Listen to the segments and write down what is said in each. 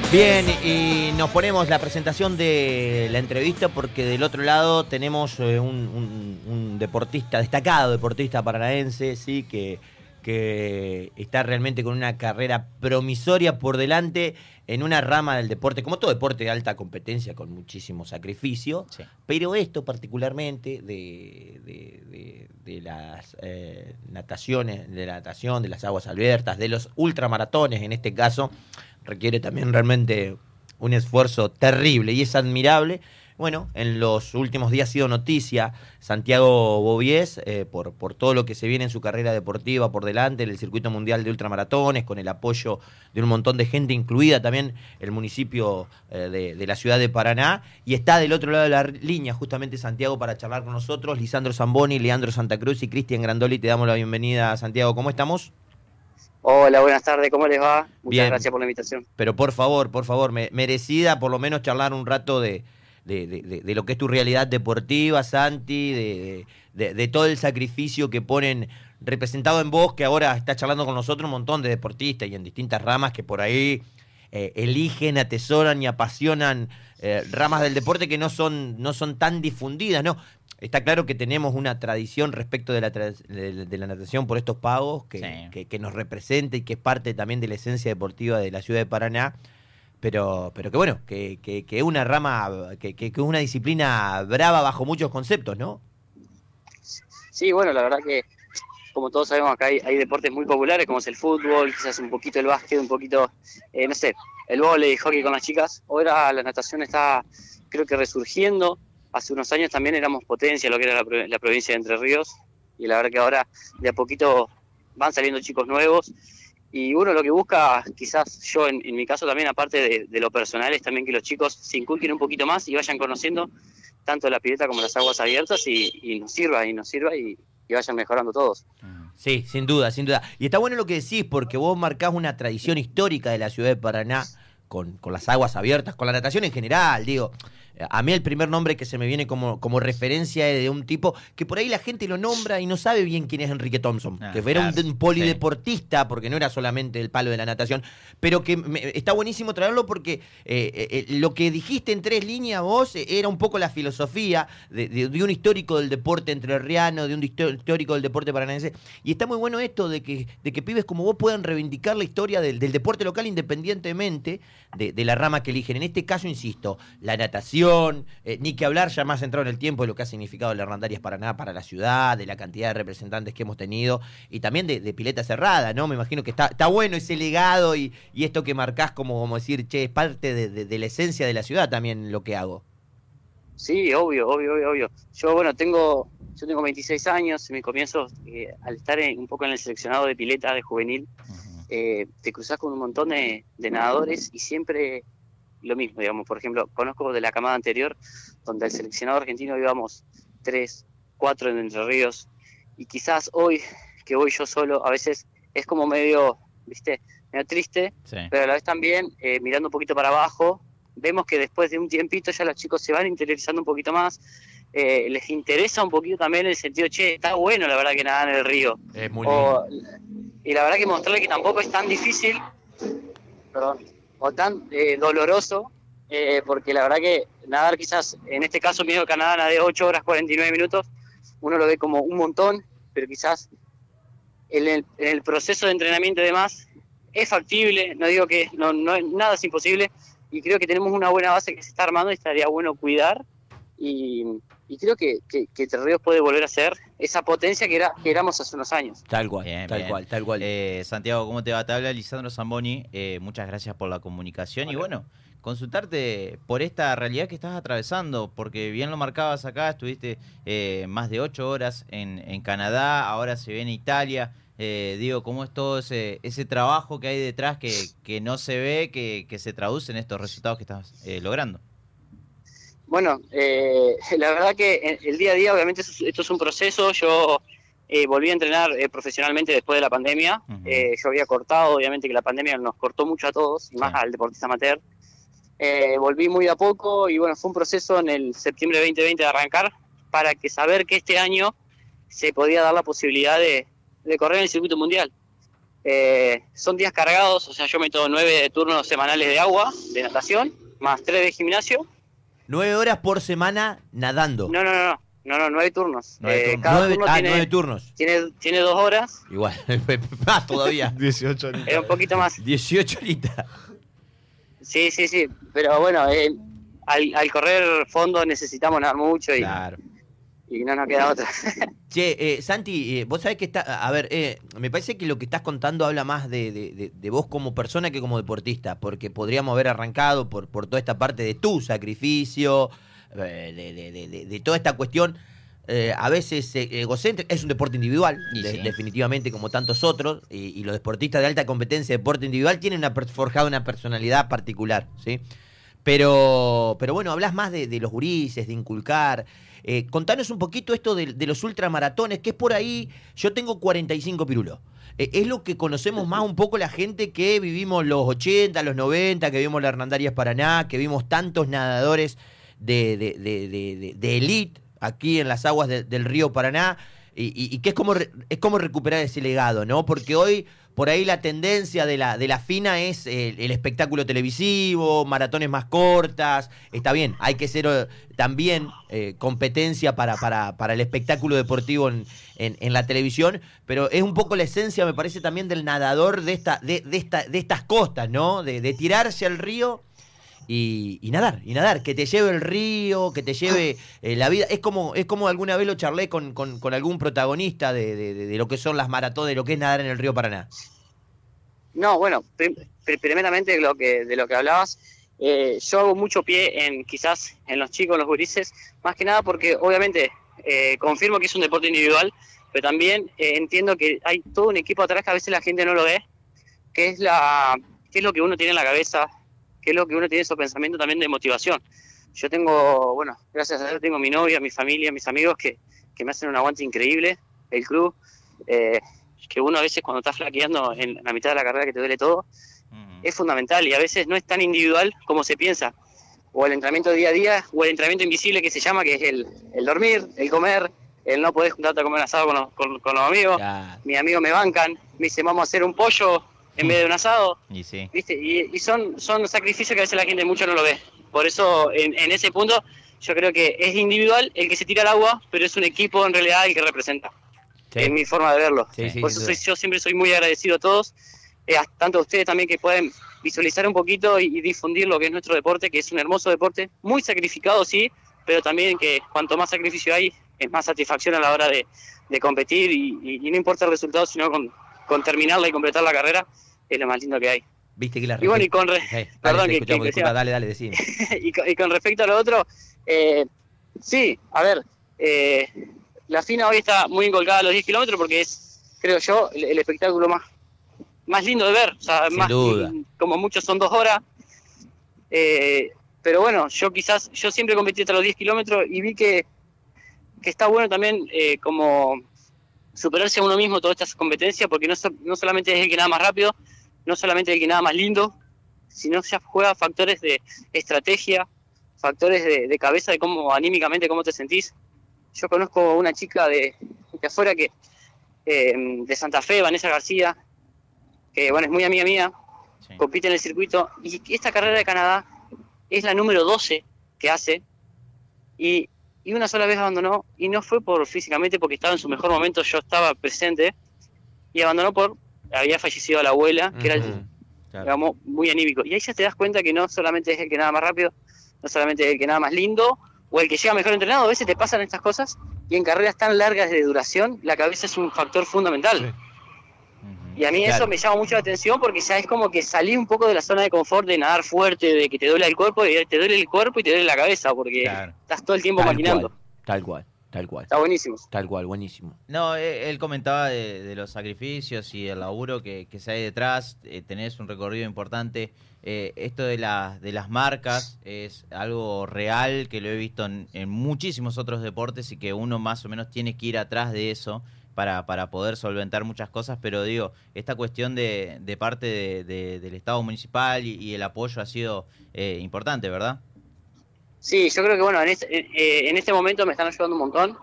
Bien, y nos ponemos la presentación de la entrevista porque del otro lado tenemos un deportista, destacado deportista paranaense, sí, que está realmente con una carrera promisoria por delante en una rama del deporte, como todo deporte de alta competencia, con muchísimo sacrificio, sí. Pero esto particularmente de las nataciones, de la natación, de las aguas abiertas, de los ultramaratones en este caso, requiere también realmente un esfuerzo terrible y es admirable. Bueno, en los últimos días ha sido noticia Santiago Boviés por todo lo que se viene en su carrera deportiva por delante, en el circuito mundial de ultramaratones, con el apoyo de un montón de gente, incluida también el municipio de la ciudad de Paraná. Y está del otro lado de la línea justamente Santiago para charlar con nosotros, Lisandro Zamboni, Leandro Santa Cruz y Cristian Grandoli. Te damos la bienvenida, Santiago. ¿Cómo estamos? Hola, buenas tardes, ¿cómo les va? Muchas Bien. Gracias por la invitación. Pero por favor, merecida por lo menos charlar un rato de lo que es tu realidad deportiva, Santi, de todo el sacrificio que ponen representado en vos, que ahora está charlando con nosotros un montón de deportistas y en distintas ramas que por ahí eligen, atesoran y apasionan ramas del deporte que no son tan difundidas, ¿no? Está claro que tenemos una tradición respecto de la natación por estos pagos que nos representa y que es parte también de la esencia deportiva de la ciudad de Paraná, pero que bueno, que es una rama, que es una disciplina brava bajo muchos conceptos, ¿no? Sí, bueno, la verdad que como todos sabemos acá hay deportes muy populares como es el fútbol, quizás un poquito el básquet, un poquito, no sé, el vóley, hockey con las chicas. Ahora la natación está, creo que resurgiendo. Hace unos años también éramos potencia, lo que era la provincia de Entre Ríos, y la verdad que ahora de a poquito van saliendo chicos nuevos, y uno lo que busca, quizás yo en mi caso también, aparte de lo personal, es también que los chicos se inculquen un poquito más y vayan conociendo tanto la pileta como las aguas abiertas y nos sirva y vayan mejorando todos. Sí, sin duda, sin duda. Y está bueno lo que decís, porque vos marcás una tradición histórica de la ciudad de Paraná con las aguas abiertas, con la natación en general, digo. A mí el primer nombre que se me viene como referencia es de un tipo que por ahí la gente lo nombra y no sabe bien quién es Enrique Thompson, que era un polideportista, porque no era solamente el palo de la natación, pero que está buenísimo traerlo porque lo que dijiste en 3 líneas vos era un poco la filosofía de un histórico del deporte entrerriano, de un histórico del deporte paranaense, y está muy bueno esto de que pibes como vos puedan reivindicar la historia del deporte local independientemente de la rama que eligen. En este caso, insisto, la natación, ni que hablar ya más centrado en el tiempo de lo que ha significado la Hernandarias Paraná para la ciudad, de la cantidad de representantes que hemos tenido y también de pileta cerrada, ¿no? Me imagino que está bueno ese legado y esto que marcás como decir, che, es parte de la esencia de la ciudad también lo que hago. Sí, obvio. Yo tengo 26 años, en mi comienzo, al estar un poco en el seleccionado de pileta de juvenil, te cruzás con un montón de nadadores y siempre lo mismo, digamos. Por ejemplo, conozco de la camada anterior, donde el seleccionado argentino íbamos 3, 4 en Entre Ríos, y quizás hoy, que voy yo solo, a veces es como medio, ¿viste? Medio triste, sí. Pero a la vez también, mirando un poquito para abajo, vemos que después de un tiempito ya los chicos se van interiorizando un poquito más, les interesa un poquito también el sentido, che, está bueno la verdad que nadar en el río. Es muy lindo. Y la verdad que mostrarle que tampoco es tan difícil, o tan doloroso, porque la verdad que nadar quizás, en este caso mi Canadá de 8 horas 49 minutos, uno lo ve como un montón, pero quizás en el proceso de entrenamiento y demás es factible, no digo que nada es imposible, y creo que tenemos una buena base que se está armando y estaría bueno cuidar, y creo que Entre Ríos puede volver a ser esa potencia que éramos hace unos años. Tal cual, bien. Tal cual. Santiago, ¿cómo te va? Te habla Lisandro Zamboni. Muchas gracias por la comunicación. Hola. Y bueno, consultarte por esta realidad que estás atravesando, porque bien lo marcabas acá, estuviste más de 8 horas en Canadá, ahora se viene Italia. ¿Cómo es todo ese trabajo que hay detrás que no se ve, que se traduce en estos resultados que estás logrando? Bueno, la verdad que el día a día, obviamente, esto es un proceso. Yo volví a entrenar profesionalmente después de la pandemia. Uh-huh. Yo había cortado, obviamente, que la pandemia nos cortó mucho a todos, y más al deportista amateur. Volví muy de a poco, y bueno, fue un proceso en el septiembre de 2020 de arrancar, para saber que este año se podía dar la posibilidad de correr en el circuito mundial. Son días cargados, o sea, yo meto 9 turnos semanales de agua, de natación, más 3 de gimnasio. 9 horas por semana nadando. No, 9 turnos. 9 turnos. Cada turno tiene, 9 turnos. Tiene 2 horas. Igual, más todavía. 18 horitas. Es un poquito más. 18 horitas. Sí. Pero bueno, al correr fondo necesitamos nadar mucho Claro. y no nos queda otra. Che, Santi, vos sabés que está. A ver, me parece que lo que estás contando habla más de vos como persona que como deportista, porque podríamos haber arrancado por toda esta parte de tu sacrificio, de toda esta cuestión. A veces egocéntrica, es un deporte individual, Y sí. definitivamente como tantos otros, y los deportistas de alta competencia de deporte individual tienen forjada una personalidad particular, ¿sí? Pero bueno, hablas más de los gurises, de inculcar. Contanos un poquito esto de los ultramaratones, que es por ahí, yo tengo 45 pirulos. Es lo que conocemos más un poco la gente que vivimos los 80, los 90, que vimos la Hernandarias Paraná, que vimos tantos nadadores de elite aquí en las aguas del río Paraná, y que es como recuperar ese legado, ¿no? Porque hoy, por ahí la tendencia de la FINA es el espectáculo televisivo, maratones más cortas, está bien, hay que ser también competencia para el espectáculo deportivo en la televisión, pero es un poco la esencia, me parece, también del nadador de estas costas, ¿no? De tirarse al río y nadar, que te lleve el río, que te lleve la vida. Es como alguna vez lo charlé con algún protagonista de lo que son las maratones, de lo que es nadar en el río Paraná. No, bueno, primeramente de lo que hablabas, yo hago mucho pie quizás en los chicos, en los gurises, más que nada porque obviamente confirmo que es un deporte individual, pero también entiendo que hay todo un equipo atrás que a veces la gente no lo ve, que es lo que uno tiene en la cabeza, que es lo que uno tiene esos pensamientos también de motivación. Yo tengo, bueno, gracias a Dios tengo mi novia, mi familia, mis amigos que me hacen un aguante increíble, el club, que uno a veces cuando está flaqueando en la mitad de la carrera que te duele todo, es fundamental y a veces no es tan individual como se piensa. O el entrenamiento día a día, o el entrenamiento invisible que se llama, que es el dormir, el comer, el no poder juntarte a comer un asado con los amigos. Claro. Mis amigos me bancan, me dicen vamos a hacer un pollo en vez de un asado. Y sí. ¿Viste? Y son sacrificios que a veces la gente mucho no lo ve. Por eso, en ese punto, yo creo que es individual el que se tira al agua, pero es un equipo en realidad el que representa. Sí. Es mi forma de verlo. Sí, Por eso yo siempre soy muy agradecido a todos, tanto a ustedes también que pueden visualizar un poquito y difundir lo que es nuestro deporte, que es un hermoso deporte, muy sacrificado, sí, pero también que cuanto más sacrificio hay, es más satisfacción a la hora de competir y no importa el resultado, sino con terminarla y completar la carrera, es lo más lindo que hay. Viste que la Y bueno, perdón, dale, que disculpa, dale, decime. y con respecto a lo otro, sí, a ver, la FINA hoy está muy encolcada a los 10 kilómetros porque es, creo yo, el espectáculo más lindo de ver. O sea, Sin más duda. como muchos son 2 horas. Pero bueno, yo siempre competí hasta los 10 kilómetros y vi que está bueno también como superarse a uno mismo todas estas competencias, porque no solamente es el que nada más rápido, no solamente es el que nada más lindo, sino ya juega factores de estrategia, factores de cabeza, de cómo anímicamente, cómo te sentís. Yo conozco una chica de afuera de Santa Fe, Vanessa García, que bueno, es muy amiga mía, Sí. compite en el circuito, y esta carrera de Canadá es la número 12 que hace, y una sola vez abandonó, y no fue físicamente porque estaba en su mejor momento, yo estaba presente, y abandonó había fallecido la abuela, que era Claro. digamos, muy anímico. Y ahí ya te das cuenta que no solamente es el que nada más rápido, no solamente es el que nada más lindo, o el que llega mejor entrenado, a veces te pasan estas cosas, y en carreras tan largas de duración, la cabeza es un factor fundamental. Sí. Y a mí Claro. eso me llama mucho la atención porque ya es como que salí un poco de la zona de confort de nadar fuerte, de que te duele el cuerpo, y te duele el cuerpo y te duele la cabeza, porque Claro. estás todo el tiempo maquinando. Tal cual. Está buenísimo. Tal cual, buenísimo. No, él comentaba de los sacrificios y el laburo que se hay detrás, tenés un recorrido importante. Esto de las marcas es algo real que lo he visto en muchísimos otros deportes y que uno más o menos tiene que ir atrás de eso para poder solventar muchas cosas, pero digo, esta cuestión de parte del Estado municipal y el apoyo ha sido importante, ¿verdad? Sí, yo creo que bueno, en este momento me están ayudando un montón.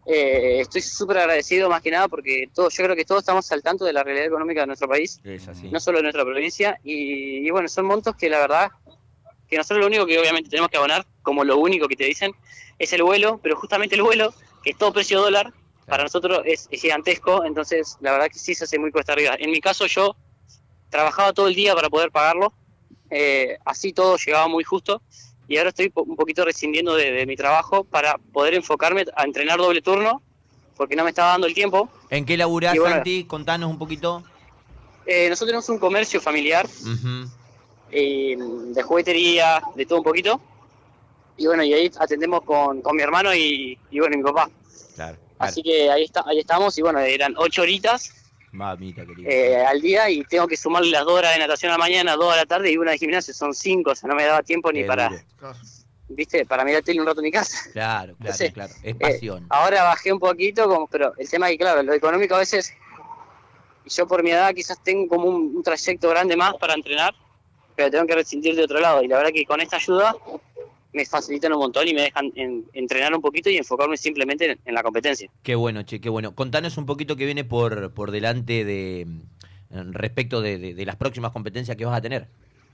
Estoy súper agradecido más que nada porque yo creo que todos estamos al tanto de la realidad económica de nuestro país, Es así. no solo de nuestra provincia, y bueno, son montos que la verdad, que nosotros lo único que obviamente tenemos que abonar, como lo único que te dicen, es el vuelo, pero justamente el vuelo, que es todo precio dólar, para nosotros es gigantesco, entonces la verdad que sí se hace muy cuesta arriba. En mi caso yo trabajaba todo el día para poder pagarlo, así todo llegaba muy justo, y ahora estoy un poquito rescindiendo de mi trabajo para poder enfocarme a entrenar doble turno, porque no me estaba dando el tiempo. ¿En qué laburás, Y bueno, Santi? Contanos un poquito. Nosotros tenemos un comercio familiar, Uh-huh. de juguetería, de todo un poquito, y bueno, y ahí atendemos con mi hermano y bueno, mi papá. Claro. Así que ahí estamos, y bueno, eran 8 horitas Mamita querida. al día, y tengo que sumarle las 2 horas de natación a la mañana, 2 a la tarde y una de gimnasio, son 5, o sea, no me daba tiempo ni Qué para, duro. ¿viste? Para mirar tele un rato en mi casa. Claro, claro, Entonces, claro. Es pasión. Ahora bajé un poquito, pero el tema es que, claro, lo económico a veces, y yo por mi edad quizás tengo como un trayecto grande más para entrenar, pero tengo que rescindir de otro lado, y la verdad que con esta ayuda me facilitan un montón y me dejan entrenar un poquito y enfocarme simplemente en la competencia. Qué bueno, che, qué bueno. Contanos un poquito qué viene por delante respecto de las próximas competencias que vas a tener.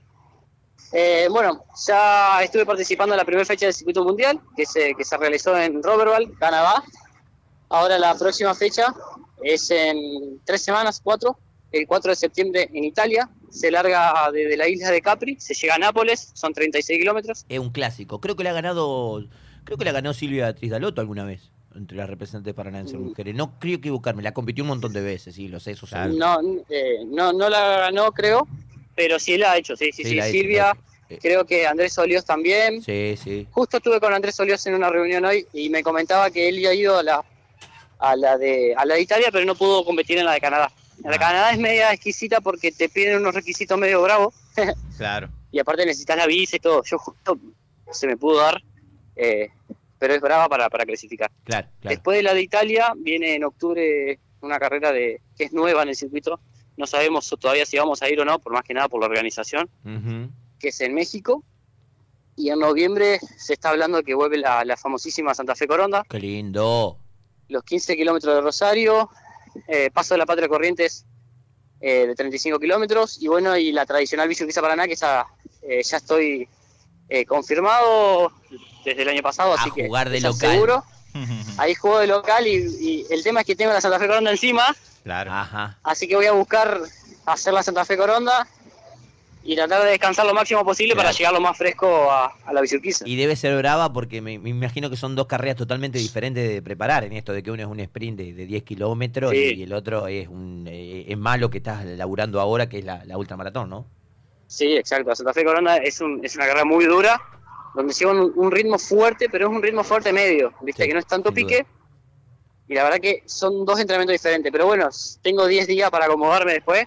Bueno, ya estuve participando en la primera fecha del circuito mundial, que se realizó en Roberval, Canadá. Ahora la próxima fecha es en 3 semanas, 4, el 4 de septiembre en Italia. Se larga desde la isla de Capri, se llega a Nápoles, son 36 kilómetros. Es un clásico. Creo que la ganó Silvia Beatriz Dalotto alguna vez, entre las representantes paranaenses mujeres. No creo equivocarme, la compitió un montón de veces, sí, lo sé, eso seguro. No la ganó, creo, pero sí la ha hecho, sí. la ha hecho, Silvia, la ha hecho. creo que Andrés Olíos también. Sí. Justo estuve con Andrés Olíos en una reunión hoy y me comentaba que él ya ha ido a la de Italia, pero no pudo competir en la de Canadá. La de Canadá es media exquisita porque te piden unos requisitos medio bravos. Claro. Y aparte necesitas la visa y todo. Yo justo se me pudo dar, pero es brava para clasificar. Claro. Después de la de Italia viene en octubre una carrera que es nueva en el circuito. No sabemos todavía si vamos a ir o no, por más que nada por la organización, que es en México. Y en noviembre se está hablando de que vuelve la famosísima Santa Fe Coronda. Qué lindo. Los 15 kilómetros de Rosario, Paso de la Patria Corrientes de 35 kilómetros, y bueno, y la tradicional Bicicleta Paraná, que ya estoy confirmado desde el año pasado, así que jugar de ya local. seguro. Ahí juego de local y el tema es que tengo la Santa Fe Coronda encima, Claro. Ajá. así que voy a buscar hacer la Santa Fe Coronda y tratar de descansar lo máximo posible para llegar lo más fresco a la Bicicleta. Y debe ser brava porque me imagino que son dos carreras totalmente diferentes de preparar en esto, de que uno es un sprint de 10 kilómetros Sí. y el otro es más lo que estás laburando ahora, que es la ultramaratón, ¿no? Sí, exacto. La Santa Fe Coronda es una carrera muy dura, donde lleva un ritmo fuerte, pero es un ritmo fuerte medio, ¿viste? Sí, Que no es tanto sin pique. Y la verdad que son 2 entrenamientos diferentes. Pero bueno, tengo 10 días para acomodarme después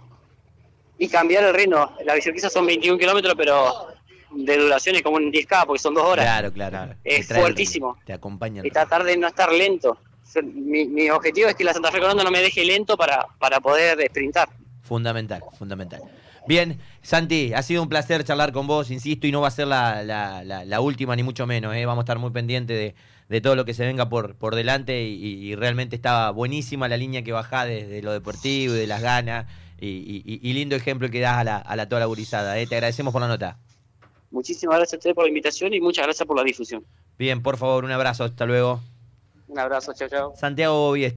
y cambiar el ritmo. La bicicleta son 21 kilómetros, pero de duración es como un 10K, porque son 2 horas. Claro. Es Te trae fuertísimo. te acompaña. Y tratar de no estar lento. Mi objetivo es que la Santa Fe Coronda no me deje lento para poder sprintar. Fundamental. Bien, Santi, ha sido un placer charlar con vos, insisto, y no va a ser la última ni mucho menos, ¿eh? Vamos a estar muy pendientes de todo lo que se venga por delante y realmente estaba buenísima la línea que bajás de lo deportivo y de las ganas y lindo ejemplo que das a toda la gurizada, ¿eh? Te agradecemos por la nota. Muchísimas gracias a ustedes por la invitación y muchas gracias por la difusión. Bien, por favor, un abrazo, hasta luego. Un abrazo, chao. Santiago Bies.